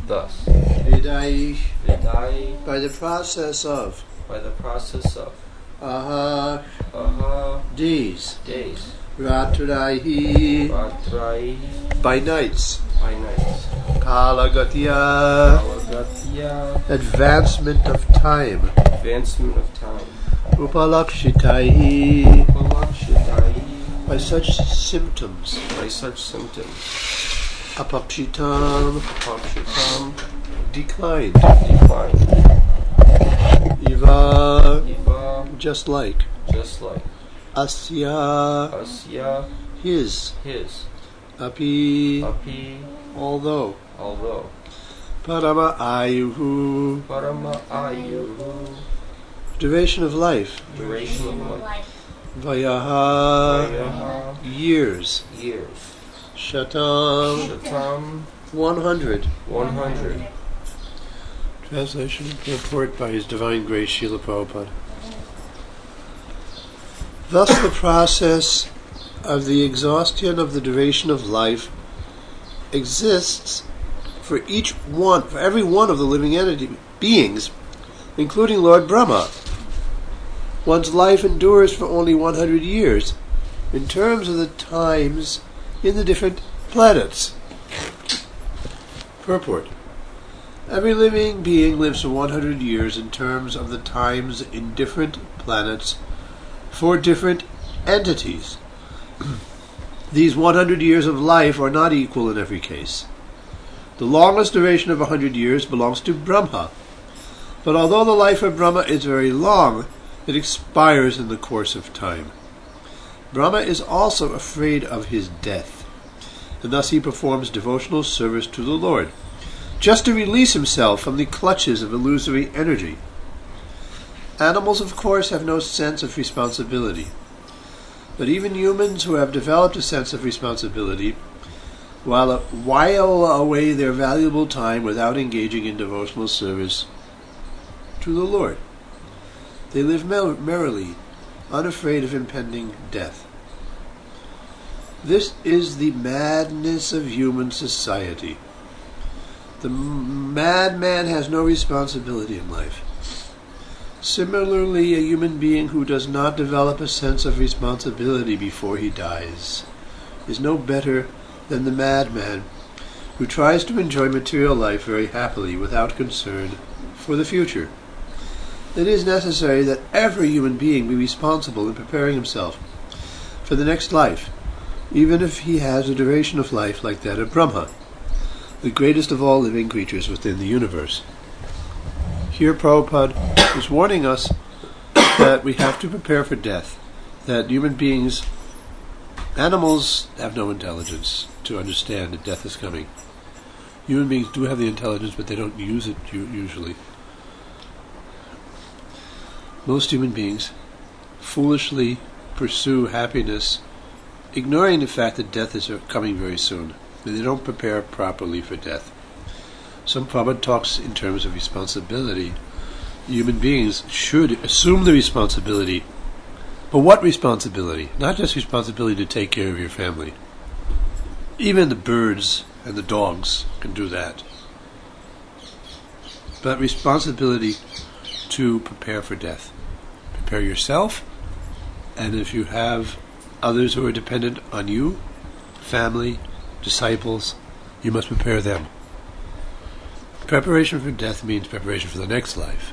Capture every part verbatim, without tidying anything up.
Thus, Vidai, Vidai, by the process of by the process of Aha, Aha, days, days, Ratrahi, Ratrai, by nights, by nights, Kalagatya, Alagatya, advancement of time, advancement of time, Upalakshitai, Upalakshitai, by such symptoms, by such symptoms, Apakshitam, Apakshitam, declined, decline, Iva, Eva, just like, just like, Asya, Asya, his, his, Api, Api, although, although, Parama Ayuhu, Parama Ayuhu, duration of life, duration of life, Vayaha, Vayaha, years, years, Shatam, Shatam, one hundred. one hundred. Translation and purport by His Divine Grace Srila Prabhupada. Thus the process of the exhaustion of the duration of life exists for each one, for every one of the living entity beings, including Lord Brahma. One's life endures for only one hundred years in terms of the times in the different planets. Purport. Every living being lives for one hundred years in terms of the times in different planets for different entities. These one hundred years of life are not equal in every case. The longest duration of one hundred years belongs to Brahma. But although the life of Brahma is very long, it expires in the course of time. Brahma is also afraid of his death, and thus he performs devotional service to the Lord, just to release himself from the clutches of illusory energy. Animals, of course, have no sense of responsibility. But even humans who have developed a sense of responsibility while while away their valuable time without engaging in devotional service to the Lord. They live mer- merrily, unafraid of impending death. This is the madness of human society. The madman has no responsibility in life. Similarly, a human being who does not develop a sense of responsibility before he dies is no better than the madman who tries to enjoy material life very happily without concern for the future. It is necessary that every human being be responsible in preparing himself for the next life, even if he has a duration of life like that of Brahma, the greatest of all living creatures within the universe. Here Prabhupada is warning us that we have to prepare for death, that human beings, animals have no intelligence to understand that death is coming. Human beings do have the intelligence, but they don't use it usually. Most human beings foolishly pursue happiness, ignoring the fact that death is coming very soon. They don't prepare properly for death. Some Prabhupada talks in terms of responsibility. Human beings should assume the responsibility. But what responsibility? Not just responsibility to take care of your family. Even the birds and the dogs can do that. But responsibility to prepare for death. Prepare yourself, and if you have others who are dependent on you, family, disciples, you must prepare them. Preparation for death means preparation for the next life.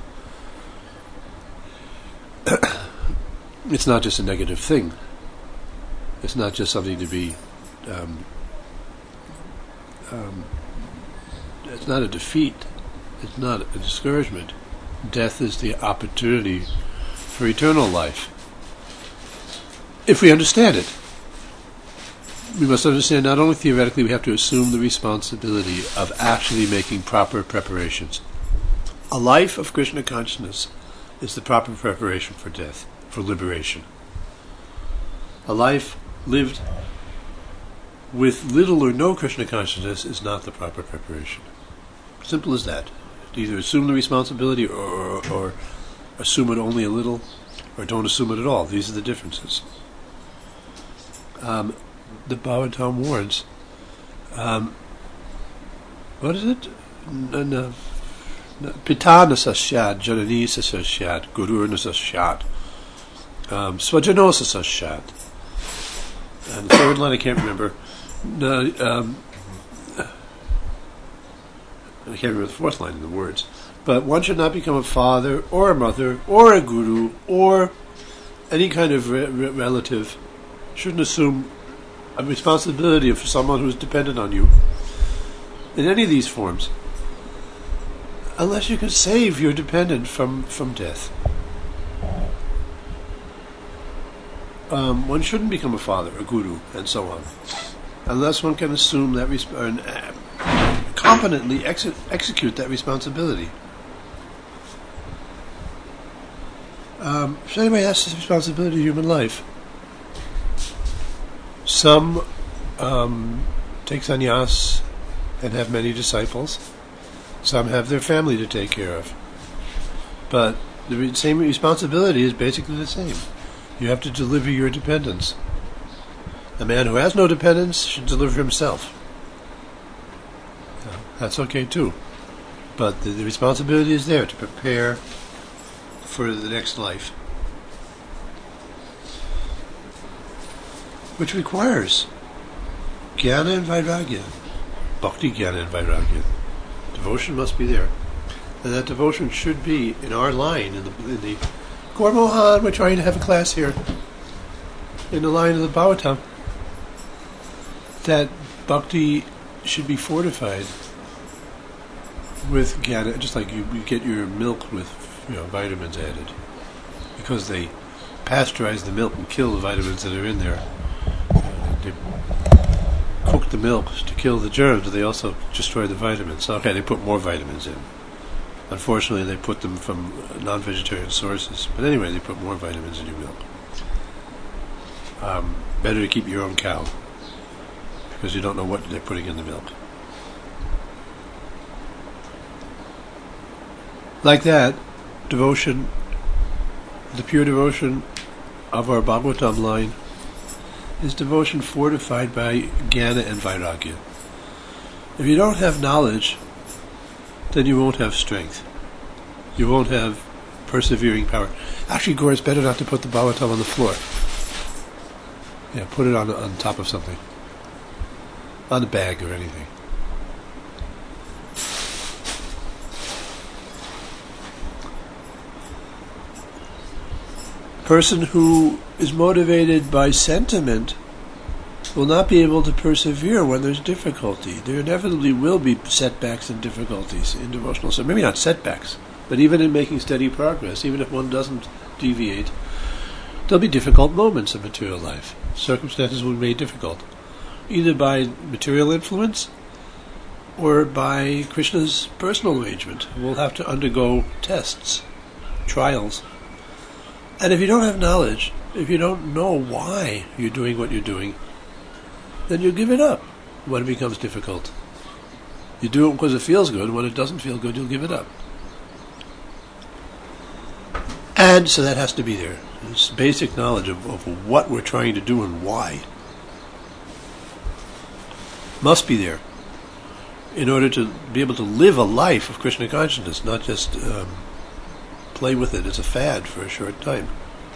It's not just a negative thing. It's not just something to be um, um, it's not a defeat. It's not a discouragement. Death is the opportunity for eternal life. If we understand it. We must understand not only theoretically, we have to assume the responsibility of actually making proper preparations. A life of Krishna consciousness is the proper preparation for death, for liberation. A life lived with little or no Krishna consciousness is not the proper preparation. Simple as that. Either assume the responsibility or, or, or assume it only a little, or don't assume it at all. These are the differences. Um, the Bhagavatam warns, um, what is it? n- n- Pita nasasyad, janani sasasyad, guru nasasyad, um, swajano sasasyad. And the third line I can't remember. No, um, I can't remember the fourth line in the words. But one should not become a father or a mother or a guru or any kind of re- re- relative. Shouldn't assume a responsibility for someone who is dependent on you in any of these forms, unless you can save your dependent from, from death. Um, one shouldn't become a father, a guru, and so on, unless one can assume that resp- or, uh, competently ex- execute that responsibility. Um, so anyway, that's the responsibility of human life. Some um, take sannyas and have many disciples. Some have their family to take care of. But the re- same responsibility is basically the same. You have to deliver your dependence. A man who has no dependence should deliver himself. Yeah, that's okay too. But the, the responsibility is there to prepare for the next life, which requires jnana and vairagya, bhakti jnana and vairagya. Devotion must be there, and that devotion should be in our line in the in the Gaur Mohan. We're trying to have a class here in the line of the Bhagavatam. That bhakti should be fortified with jnana, just like you, you get your milk with, you know, vitamins added, because they pasteurize the milk and kill the vitamins that are in there. Uh, they cook the milk to kill the germs, but they also destroy the vitamins. Okay, they put more vitamins in. Unfortunately, they put them from non-vegetarian sources. But anyway, they put more vitamins in your milk. Um, better to keep your own cow, because you don't know what they're putting in the milk. Like that, devotion, the pure devotion of our Bhagavatam line, is devotion fortified by jnana and vairagya. If you don't have knowledge, then you won't have strength. You won't have persevering power. Actually, Gaur, it's better not to put the Bhagavatam on the floor. Yeah, put it on on top of something. On a bag or anything. Person who is motivated by sentiment will not be able to persevere when there's difficulty. There inevitably will be setbacks and difficulties in devotional service. Maybe not setbacks, but even in making steady progress, even if one doesn't deviate, there'll be difficult moments in material life. Circumstances will be made difficult, either by material influence or by Krishna's personal arrangement. We'll have to undergo tests, trials. And if you don't have knowledge, if you don't know why you're doing what you're doing, then you give it up when it becomes difficult. You do it because it feels good. When it doesn't feel good, you'll give it up. And so that has to be there. This basic knowledge of, of what we're trying to do and why must be there in order to be able to live a life of Krishna consciousness, not just um, play with it as a fad for a short time.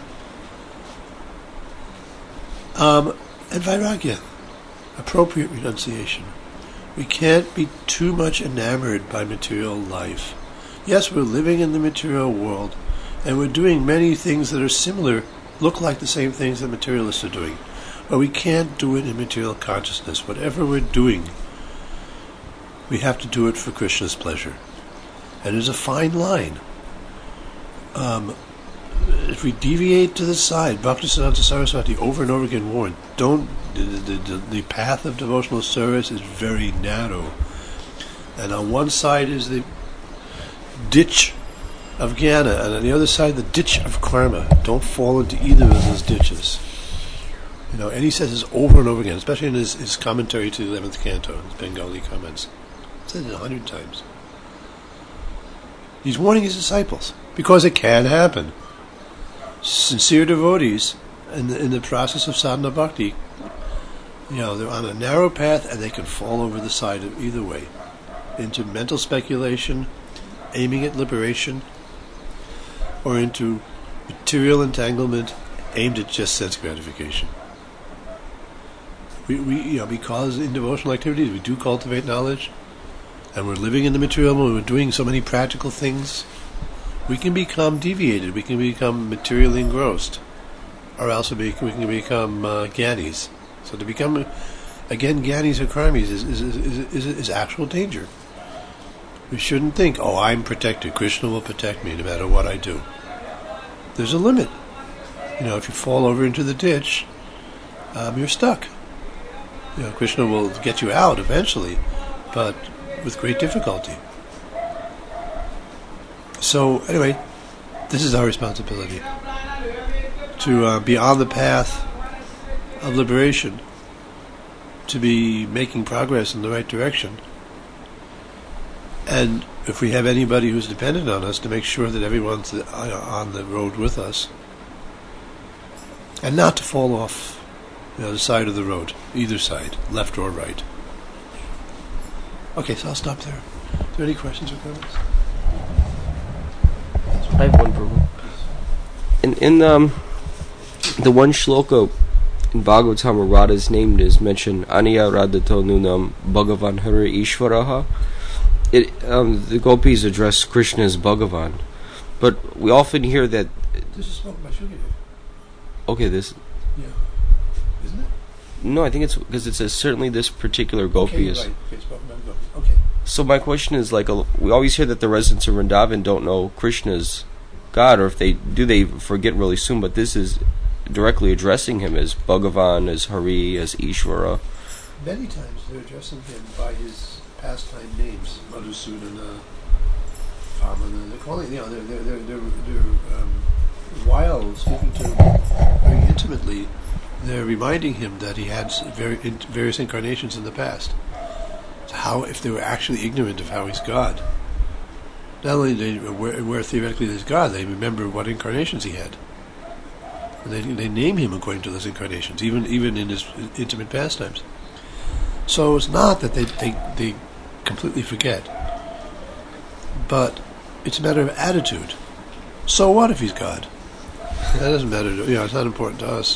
Um, and vairagya, appropriate renunciation. We can't be too much enamored by material life. Yes, we're living in the material world, and we're doing many things that are similar, look like the same things that materialists are doing. But we can't do it in material consciousness. Whatever we're doing, we have to do it for Krishna's pleasure. And there's a fine line. Um, if we deviate to the side, Bhaktisiddhanta Saraswati over and over again warned, don't, the, the, the, the path of devotional service is very narrow. And on one side is the ditch of jnana, and on the other side the ditch of karma. Don't fall into either of those ditches. You know, and he says this over and over again, especially in his, his commentary to the eleventh canto, his Bengali comments. He says it a hundred times. He's warning his disciples, because it can happen. Sincere devotees in the, in the process of sadhana bhakti, you know, they're on a narrow path and they can fall over the side of either way. into mental speculation, aiming at liberation, or into material entanglement aimed at just sense gratification. We, we, you know, because in devotional activities we do cultivate knowledge, and we're living in the material world, we're doing so many practical things, we can become deviated, we can become materially engrossed, or else we can, we can become uh, gyanis. So to become, again, gyanis or karmis is, is, is, is, is actual danger. We shouldn't think, oh, I'm protected, Krishna will protect me no matter what I do. There's a limit. You know, if you fall over into the ditch, um, you're stuck. You know, Krishna will get you out eventually, but with great difficulty. So, anyway, this is our responsibility, to uh, be on the path of liberation, to be making progress in the right direction. And if we have anybody who's dependent on us, to make sure that everyone's on the road with us, and not to fall off, you know, the side of the road, either side, left or right. Okay, so I'll stop there. Are there any questions or comments? I have one problem. In, in um, the one shloka in Bhagavatam where Radha's name is mentioned, Aniya Radhato Nunam Bhagavan Hari Ishvaraha, it, um, the gopis address Krishna as Bhagavan. But we often hear that... This is spoken by Shukadev. Okay, this... Yeah. Isn't it? No, I think it's because it says certainly this particular gopi okay, is... Right. Okay, spoken by the gopi. Okay. So my question is, like, a, we always hear that the residents of Vrindavan don't know Krishna's God, or if they do, they forget really soon, but this is directly addressing him as Bhagavan, as Hari, as Ishvara. Many times they're addressing him by his pastime names, Madhusudana, Vamana. They're calling, you know, they're, they're, they're, they're, they're um, while speaking to him very intimately, they're reminding him that he had very, in, various incarnations in the past. So how, if they were actually ignorant of how he's God, not only they aware, aware theoretically that he's God, they remember what incarnations he had. And they, they name him according to those incarnations, even even in his intimate pastimes. So it's not that they, they, they completely forget, but it's a matter of attitude. So what if he's God? That doesn't matter to, you know, it's not important to us.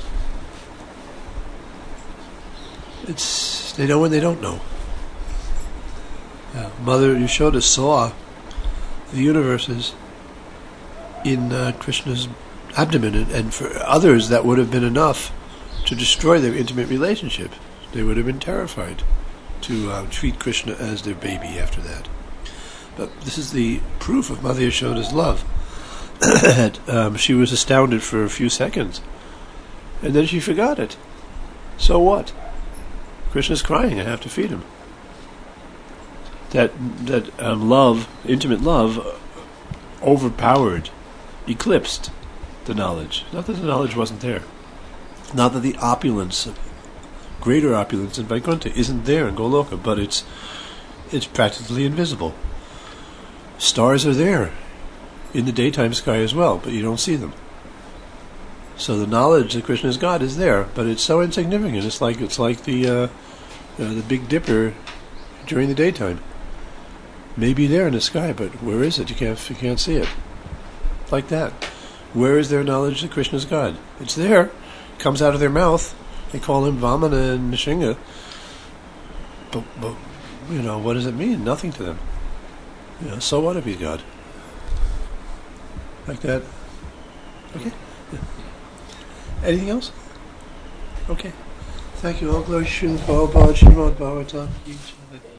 It's, they know when they don't know. Yeah. Mother Yashoda saw the universes in uh, Krishna's abdomen, and, and for others that would have been enough to destroy their intimate relationship. They would have been terrified to uh, treat Krishna as their baby after that. But this is the proof of Mother Yashoda's love. that, um, she was astounded for a few seconds, and then she forgot it. So what? Krishna's crying, I have to feed him. That that um, love, intimate love, uh, overpowered, eclipsed the knowledge. Not that the knowledge wasn't there. Not that the opulence, greater opulence in Vaikuntha isn't there in Goloka, but it's it's practically invisible. Stars are there in the daytime sky as well, but you don't see them. So the knowledge that Krishna is God is there, but it's so insignificant. It's like it's like the uh, uh, the Big Dipper during the daytime. Maybe there in the sky, but where is it? You can't you can't see it. Like that. Where is their knowledge that Krishna is God? It's there. It comes out of their mouth. They call him Vamana and Nishinga. But, but, you know, what does it mean? Nothing to them. You know, so what if he's God? Like that. Okay. Yeah. Anything else? Okay. Thank you all. Glory to Srila Prabhupada, Srimad Bhagavatam.